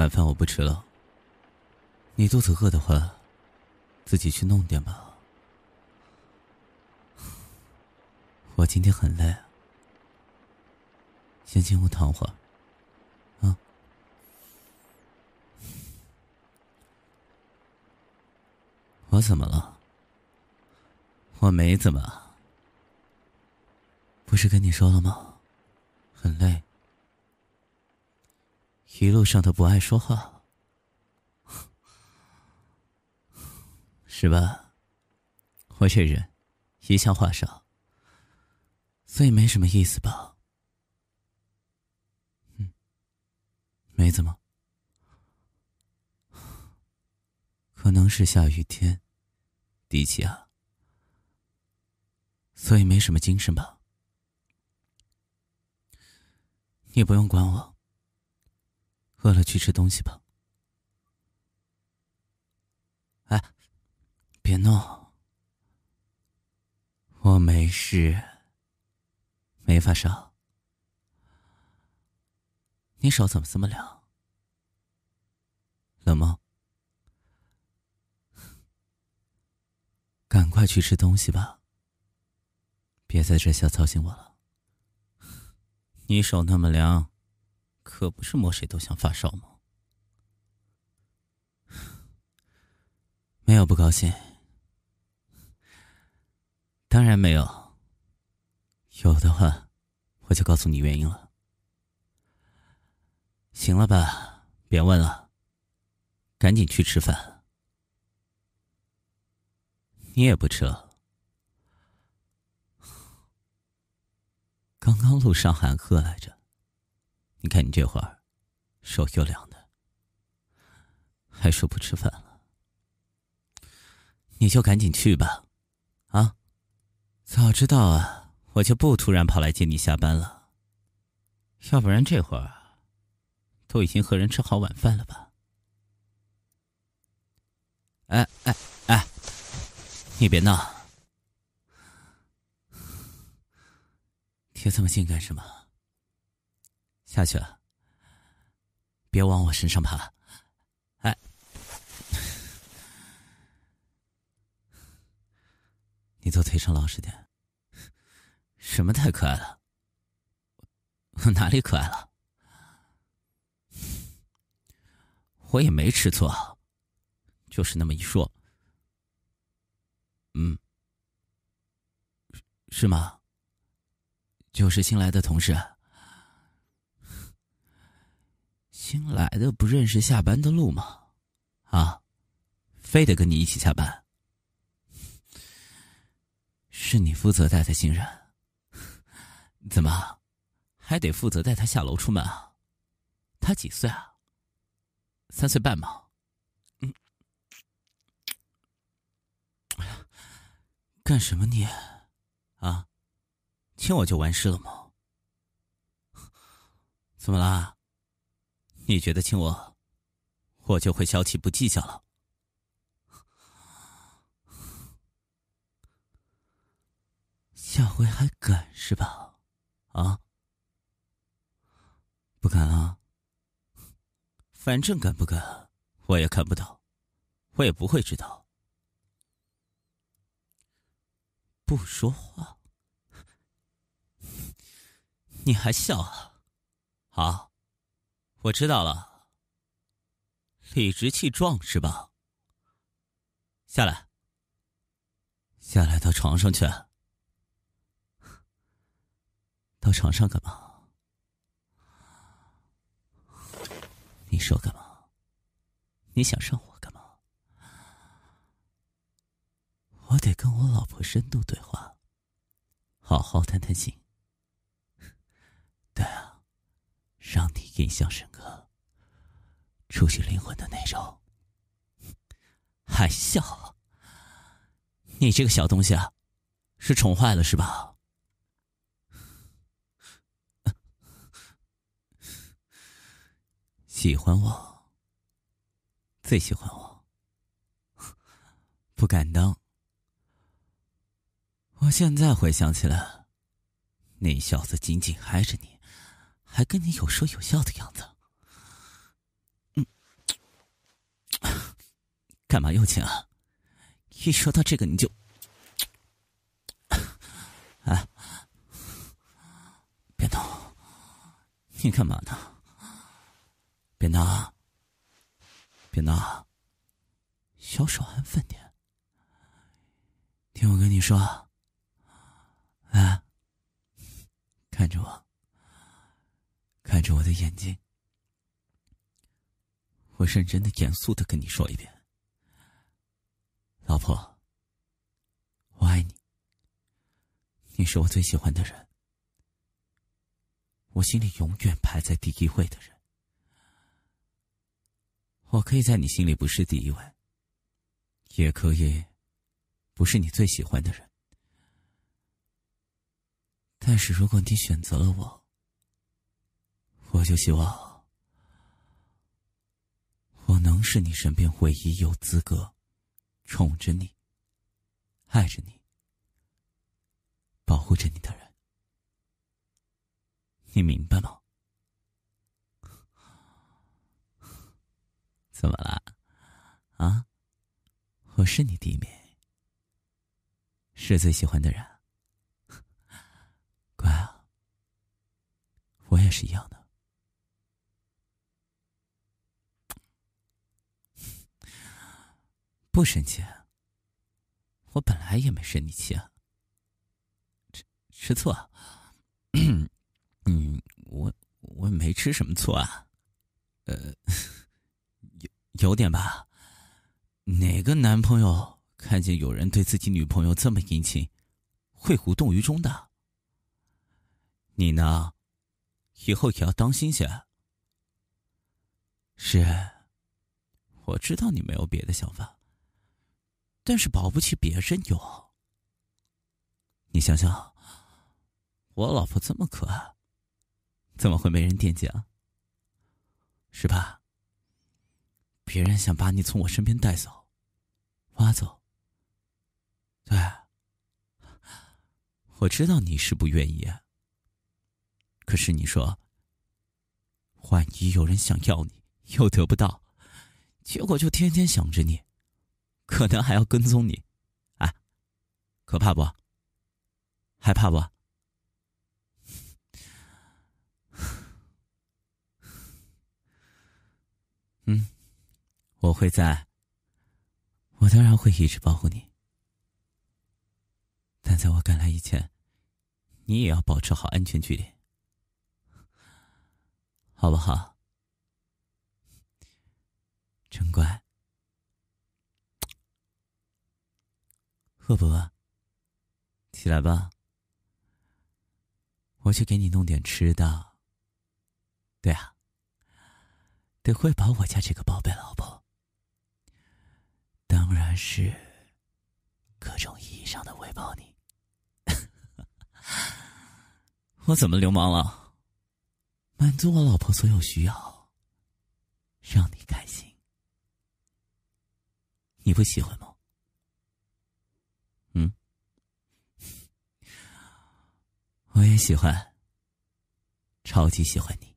晚饭我不吃了，你肚子饿的话，自己去弄点吧。我今天很累，先进屋躺会儿，啊。我怎么了？我没怎么。不是跟你说了吗？很累，一路上都不爱说话，是吧？我这人一向话少，所以没什么意思吧？没怎么，可能是下雨天，低气压，所以没什么精神吧？你不用管我，饿了去吃东西吧。哎，别闹，我没事，没发烧。你手怎么这么凉？冷吗？赶快去吃东西吧，别在这瞎操心我了。你手那么凉，可不是摸谁都想发烧吗？没有不高兴，当然没有。有的话，我就告诉你原因了。行了吧，别问了，赶紧去吃饭。你也不吃了？刚刚路上喊饿来着，你看你这会儿，手又凉的，还说不吃饭了。你就赶紧去吧，啊！早知道啊，我就不突然跑来接你下班了，要不然这会儿都已经和人吃好晚饭了吧？哎哎哎，你别闹！贴这么近干什么？下去啊！别往我身上爬！哎，你坐腿上老实点。什么太可爱了？我哪里可爱了？我也没吃错，就是那么一说。是吗？就是新来的同事。新来的不认识下班的路吗？啊，非得跟你一起下班？是你负责带他新人，怎么还得负责带他下楼出门啊？他几岁啊？3岁半吗？干什么你？啊，亲我就完事了吗？怎么啦？你觉得亲我，我就会小气不计较了？下回还敢是吧？啊？不敢啊？反正敢不敢，我也看不到，我也不会知道。不说话，你还笑啊？好，我知道了，理直气壮是吧？下来，下来到床上去。到床上干嘛？你说干嘛？你想上我干嘛？我得跟我老婆深度对话，好好谈谈心。对啊，让你印象深刻，触及灵魂的那种。还笑？你这个小东西啊，是宠坏了是吧？喜欢我，最喜欢我，不敢当。我现在回想起来，那小子紧紧挨着你，还跟你有说有笑的样子。 干嘛又亲啊？一说到这个你就……啊！别闹！你干嘛呢？别闹！别闹！小手安分点。听我跟你说，啊，看着我，看着我的眼睛，我认真的、严肃的跟你说一遍，老婆，我爱你，你是我最喜欢的人，我心里永远排在第一位的人。我可以在你心里不是第一位，也可以不是你最喜欢的人，但是如果你选择了我，我就希望我能是你身边唯一有资格宠着你、爱着你、保护着你的人。你明白吗？怎么了？啊？我是你弟妹，是最喜欢的人。乖啊，我也是一样的。不生气，我本来也没生你气啊。吃醋啊？我没吃什么醋啊。有点吧。哪个男朋友看见有人对自己女朋友这么殷勤，会无动于衷的？你呢，以后也要当心些。是，我知道你没有别的想法，但是保不齐别人有。你想想，我老婆这么可爱，怎么会没人惦记啊？是吧？别人想把你从我身边带走、挖走，对，我知道你是不愿意，可是你说，万一有人想要你又得不到，结果就天天想着你，可能还要跟踪你，哎，可怕不？害怕不？我会在，我当然会一直保护你，但在我赶来以前，你也要保持好安全距离，好不好？真乖。饿不饿？起来吧，我去给你弄点吃的。对啊，得喂饱我家这个宝贝老婆，当然是各种意义上的喂饱你。我怎么流氓了？满足我老婆所有需要，让你开心，你不喜欢吗？我也喜欢，超级喜欢你。